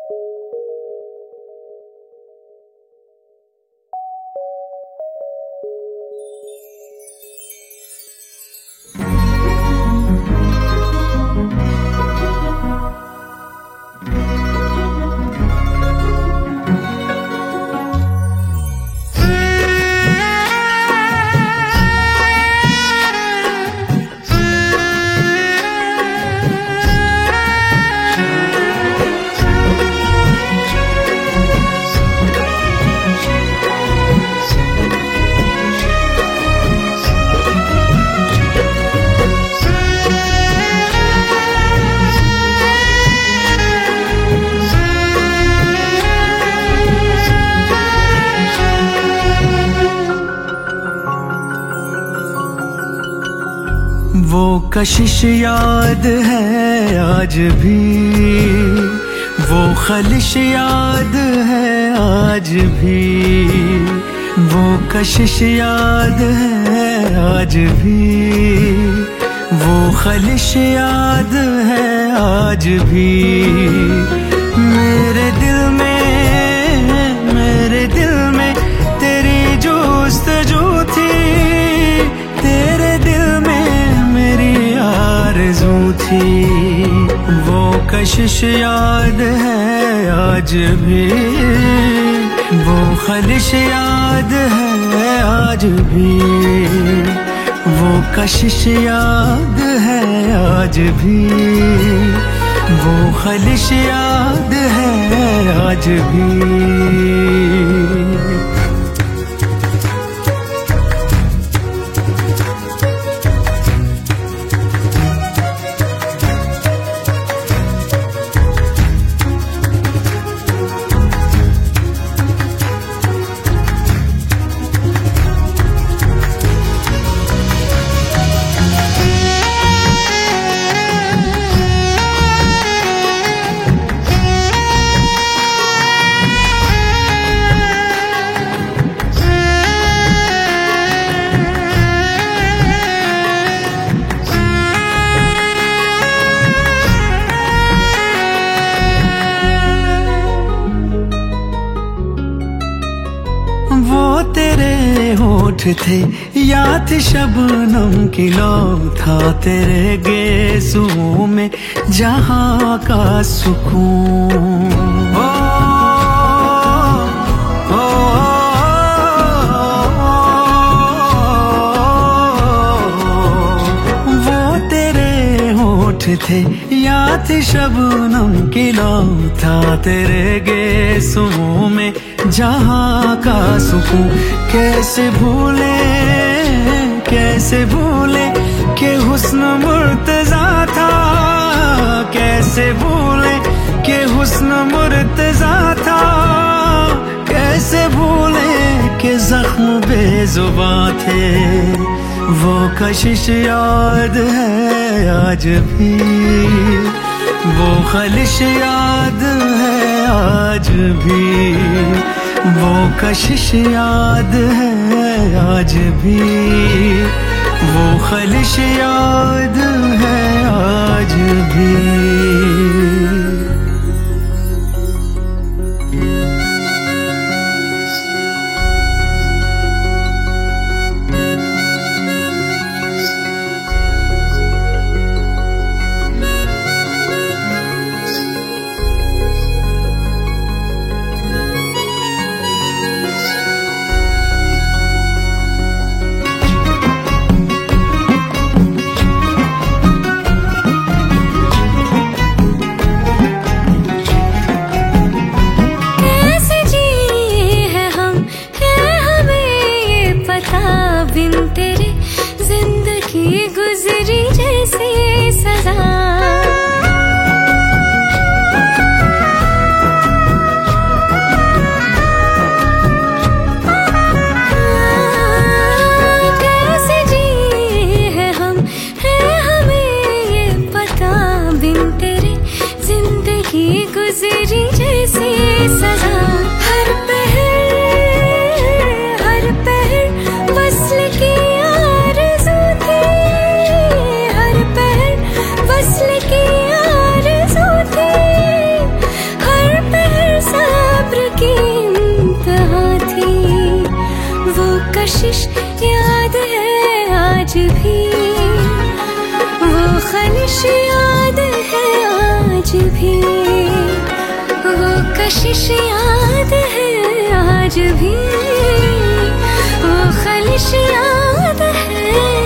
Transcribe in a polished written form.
वो कशिश याद है आज भी, वो खलिश याद है आज भी, वो कशिश याद है आज भी, वो खलिश याद है आज भी। मेरे दिल में तेरी जुस्तजू थी, तेरे दिल में मेरी आरज़ू थी। वो कशिश याद है आज भी, वो खलिश याद है आज भी, वो कशिश याद है आज भी, वो खलिश याद है आज भी। वो तेरे होठ थे या थी शबनम की लौ, था तेरे गेसुओं में जहां का सुकून। वो तेरे होठ थे या थी शबनम की लौ, था तेरे गेसुओं में जहां का सुकून। कैसे भूले कि हुस्न मुर्तज़ा था, कैसे भूले कि हुस्न मुर्तज़ा था, कैसे भूले कि ज़ख्म बेज़ुबां थे। वो कशिश याद है आज भी, वो खलिश याद है आज भी, वो कशिश याद है आज भी, वो खलिश याद है आज भी। बिन तेरे जिंदगी गुजरी जैसे सजा, कैसे जिए हैं हम, है हमें ये पता। बिन तेरे जिंदगी गुजरी जैसे सजा। हर पहर वस्ल की आरज़ू थी, हर पहर वस्ल की आरज़ू थी, हर पहर कशिश याद है आज भी, वो खलिश याद है।